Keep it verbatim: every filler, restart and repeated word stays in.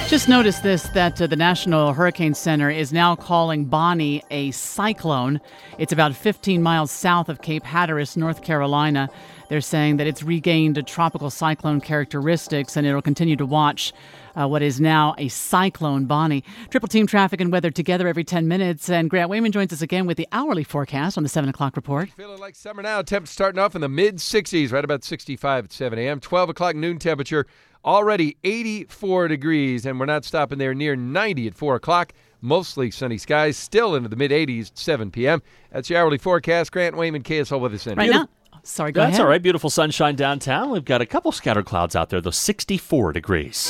Just noticed this, that uh, the National Hurricane Center is now calling Bonnie a cyclone. It's about fifteen miles south of Cape Hatteras, North Carolina. They're saying that it's regained tropical cyclone characteristics, and it'll continue to watch uh, what is now a cyclone Bonnie. Triple team traffic and weather together every ten minutes. And Grant Wayman joins us again with the hourly forecast on the seven o'clock report. Feeling like summer now. Temps starting off in the mid sixties, right about sixty-five at seven a.m. twelve o'clock noon temperature. Already eighty-four degrees, and we're not stopping there, near ninety at four o'clock. Mostly sunny skies, still into the mid-eighties at seven p.m. That's your hourly forecast. Grant Wayman, K S L Weather Center. Right now, sorry, go That's ahead. all right. Beautiful sunshine downtown. We've got a couple scattered clouds out there, though, sixty-four degrees.